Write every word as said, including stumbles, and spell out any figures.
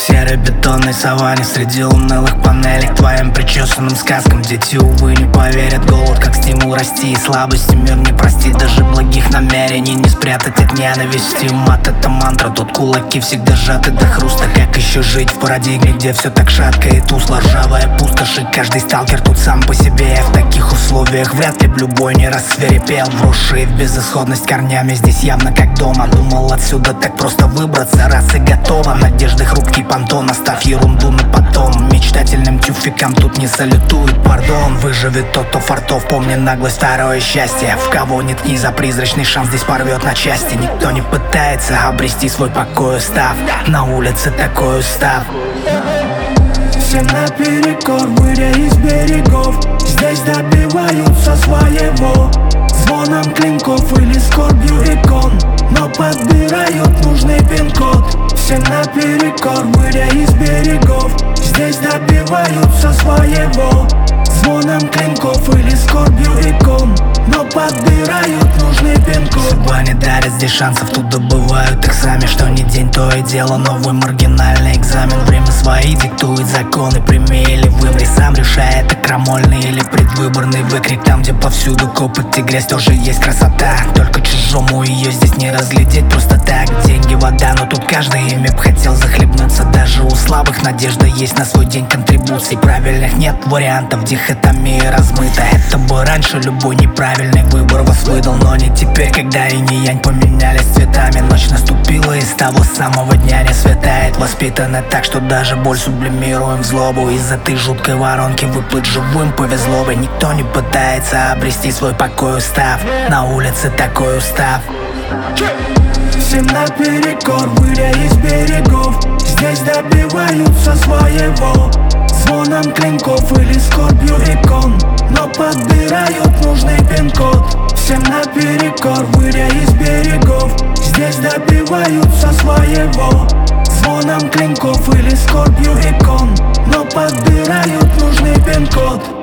серой бетонной саванне среди унылых панелей к твоим причесанным сказкам. Дети, увы, не поверят. Голод как стимул расти, и слабости мир не простит. Даже благих намерений не спрятать от ненависти. Мат — это мантра, тут кулаки всегда сжаты до хруста. Как еще жить в парадигме, где все так шатко и тусло? Ржавая пустошь, и каждый сталкер тут сам по себе. В таких условиях вряд ли б любой не рассверепел. Вросшие в безысходность корнями здесь явно как дома. Думал, отсюда так просто выбраться, раз и готово. Надежды хрупкий понтон, оставь ерунду на потом. Мечтательным тюфикам тут не салютует пардон. Выживет тот, кто фартов, помни наглость, второе счастье. В кого не ткни, за призрачный шанс здесь порвет на части. Никто не пытается обрести свой покой, устав. На улице такой устав. Всем наперекор, выря из берегов. Здесь добиваются своего звоном клинков или скорбью икон, но подбирают нужный пин-код. Всем наперекор, выря из берегов. Здесь добиваются своего звоном клинков или скорбью икон, но подбирают нужный пин-код. Судьба не дарит здесь шансов, тут добывают их сами. Что ни день, то и дело новый маргинальный экзамен. Время свои диктует законы, прими или вымри. Сам решай, это крамольный или предвыборный выкрик. Там, где повсюду копоть и грязь, тоже есть красота. Только чужому ее здесь не разглядеть просто так. Деньги, вода, но тут каждый ими б хотел захлебнуться. Даже у слабых надежда есть на свой день контрибуций. Правильных нет вариантов, дихотомия размыта. Это бы раньше любой неправильный выбор вас выдал, но не теперь, когда и не янь поменялись цветами. Ночь наступила, и с того самого дня не светает. Воспитаны так, что даже боль сублимируем в злобу. Из этой жуткой воронки выплыть живым повезло бы. Никто не пытается обрести свой покой, устав. На улице такой устав. Всем наперекор, выря из берегов. Здесь добиваются своего звоном клинков или скорбью икон, но подбирают нужный пин-код. Всем наперекор, выря из берегов. Здесь добиваются своего звоном клинков или скорбью икон, но подбирают нужный пин-код.